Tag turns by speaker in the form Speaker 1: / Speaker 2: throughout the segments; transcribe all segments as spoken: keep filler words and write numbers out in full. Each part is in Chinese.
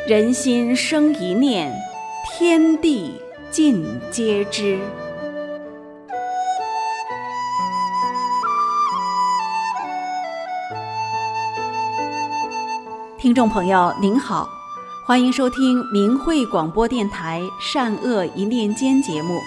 Speaker 1: 人心生一念，天地尽皆知。听众朋友您好，欢迎收听明慧广播电台善恶一念间节目。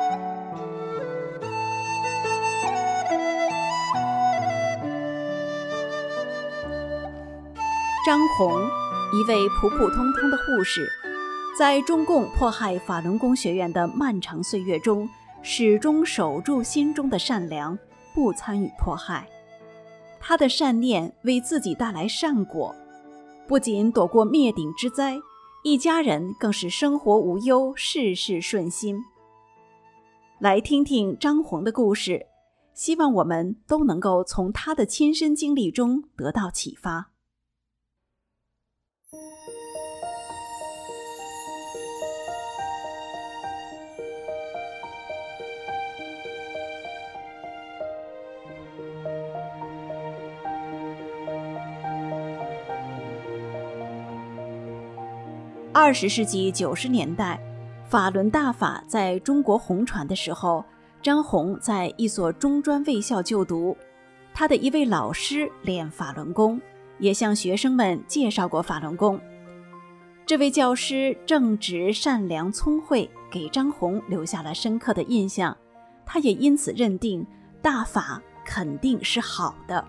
Speaker 1: 张红，一位普普通通的护士，在中共迫害法轮功学员的漫长岁月中，始终守住心中的善良，不参与迫害。他的善念为自己带来善果，不仅躲过灭顶之灾，一家人更是生活无忧，事事顺心。来听听张红的故事，希望我们都能够从他的亲身经历中得到启发。二十世纪九十年代，法轮大法在中国红传的时候，张红在一所中专卫校就读，他的一位老师练法轮功，也向学生们介绍过法轮功。这位教师正直善良聪慧，给张红留下了深刻的印象，他也因此认定大法肯定是好的。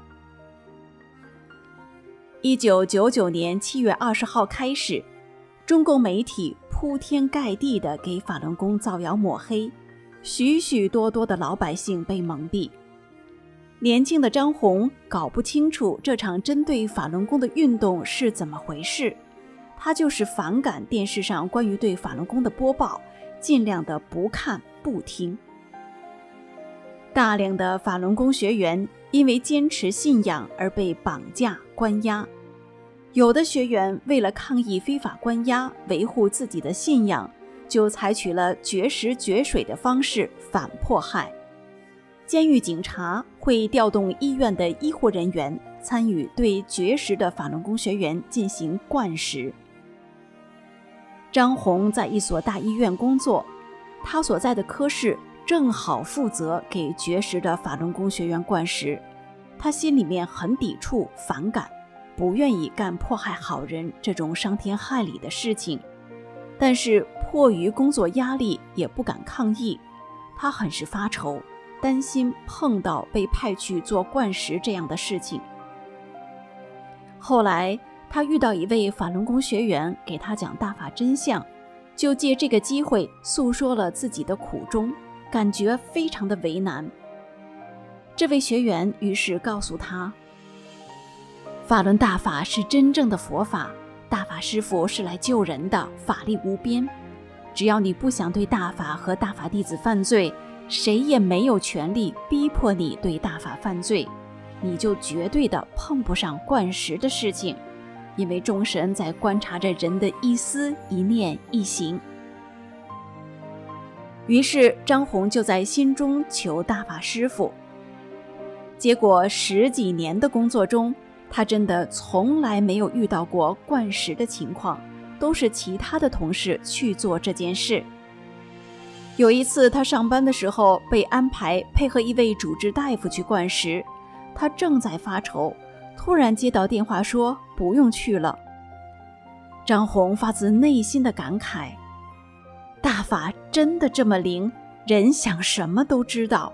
Speaker 1: 一九九九年七月二十号开始，中共媒体铺天盖地地给法轮功造谣抹黑，许许多多的老百姓被蒙蔽。年轻的张红搞不清楚这场针对法轮功的运动是怎么回事，他就是反感电视上关于对法轮功的播报，尽量的不看不听。大量的法轮功学员因为坚持信仰而被绑架关押，有的学员为了抗议非法关押，维护自己的信仰，就采取了绝食绝水的方式反迫害。监狱警察会调动医院的医护人员参与对绝食的法轮功学员进行灌食。张红在一所大医院工作，他所在的科室正好负责给绝食的法轮功学员灌食，他心里面很抵触反感，不愿意干迫害好人这种伤天害理的事情，但是迫于工作压力也不敢抗议，他很是发愁，担心碰到被派去做灌食这样的事情。后来他遇到一位法轮功学员给他讲大法真相，就借这个机会诉说了自己的苦衷，感觉非常的为难。这位学员于是告诉他，法轮大法是真正的佛法，大法师父是来救人的，法力无边。只要你不想对大法和大法弟子犯罪，谁也没有权利逼迫你对大法犯罪，你就绝对的碰不上灌食的事情，因为众神在观察着人的一思一念一行。于是张红就在心中求大法师父，结果十几年的工作中，他真的从来没有遇到过灌食的情况，都是其他的同事去做这件事。有一次他上班的时候被安排配合一位主治大夫去灌食，他正在发愁，突然接到电话说不用去了。张红发自内心的感慨，大法真的这么灵，人想什么都知道。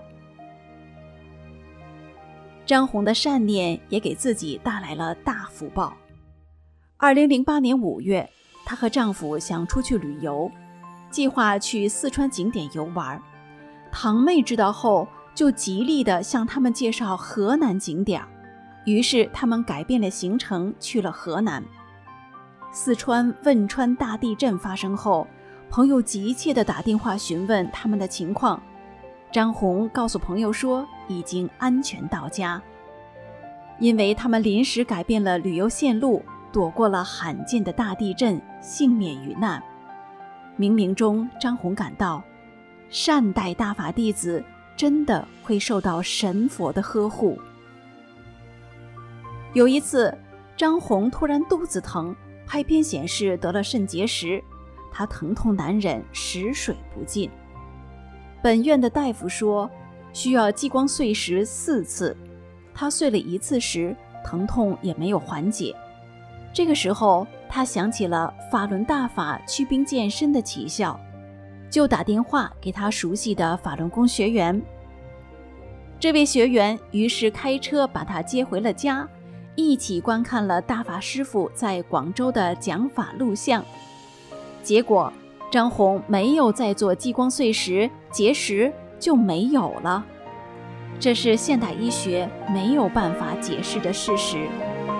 Speaker 1: 张红的善念也给自己带来了大福报。二零零八年五月，她和丈夫想出去旅游，计划去四川景点游玩。堂妹知道后，就极力地向他们介绍河南景点，于是他们改变了行程，去了河南。四川汶川大地震发生后，朋友急切地打电话询问他们的情况。张红告诉朋友说已经安全到家，因为他们临时改变了旅游线路，躲过了罕见的大地震，幸免于难。冥冥中，张红感到善待大法弟子真的会受到神佛的呵护。有一次，张红突然肚子疼， 拍片显示得了肾结石，他疼痛难忍，食水不进。本院的大夫说需要激光碎石四次，他碎了一次时，疼痛也没有缓解。这个时候，他想起了法轮大法祛病健身的奇效，就打电话给他熟悉的法轮功学员。这位学员于是开车把他接回了家，一起观看了大法师父在广州的讲法录像。结果张红没有再做激光碎石，结石就没有了。这是现代医学没有办法解释的事实。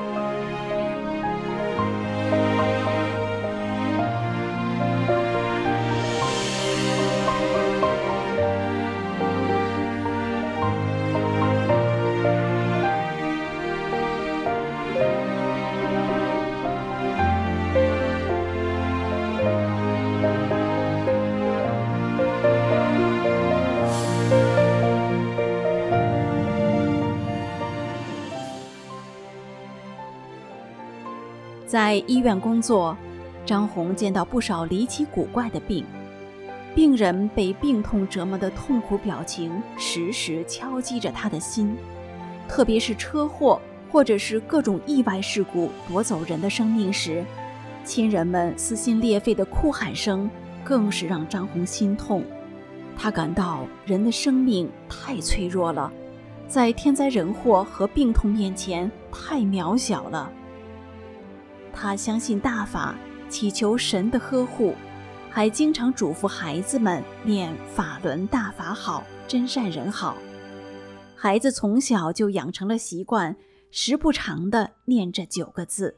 Speaker 1: 在医院工作，张红见到不少离奇古怪的病，病人被病痛折磨的痛苦表情时时敲击着他的心，特别是车祸或者是各种意外事故夺走人的生命时，亲人们撕心裂肺的哭喊声更是让张红心痛。他感到人的生命太脆弱了，在天灾人祸和病痛面前太渺小了。他相信大法，祈求神的呵护，还经常嘱咐孩子们念法轮大法好，真善人好。孩子从小就养成了习惯，时不常地念这九个字。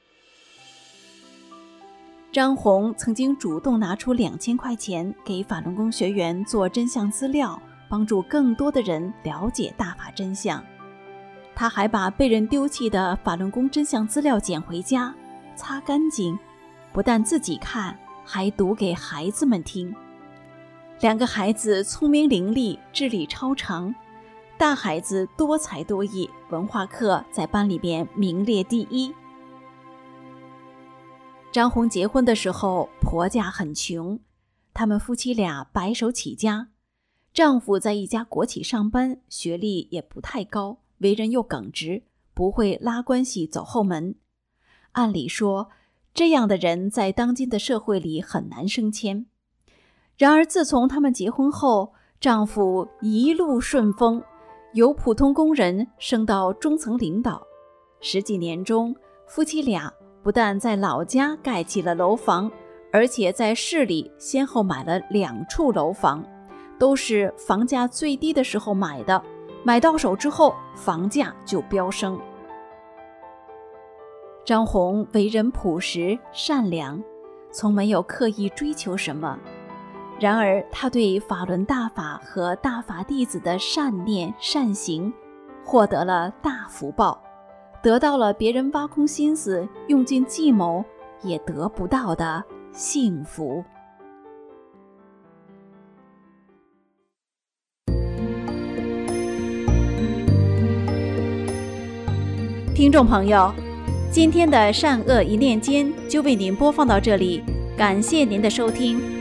Speaker 1: 张红曾经主动拿出两千块钱给法轮功学员做真相资料，帮助更多的人了解大法真相。他还把被人丢弃的法轮功真相资料捡回家，擦干净，不但自己看，还读给孩子们听。两个孩子聪明伶俐，智力超常，大孩子多才多艺，文化课在班里面名列第一。张红结婚的时候，婆家很穷，他们夫妻俩白手起家，丈夫在一家国企上班，学历也不太高，为人又耿直，不会拉关系走后门。按理说，这样的人在当今的社会里很难升迁。然而自从他们结婚后，丈夫一路顺风，由普通工人升到中层领导。十几年中，夫妻俩不但在老家盖起了楼房，而且在市里先后买了两处楼房，都是房价最低的时候买的，买到手之后房价就飙升。张红为人朴实善良，从没有刻意追求什么。然而他对法轮大法和大法弟子的善念善行获得了大福报，得到了别人挖空心思用尽计谋也得不到的幸福。听众朋友，今天的善恶一念间就为您播放到这里，感谢您的收听。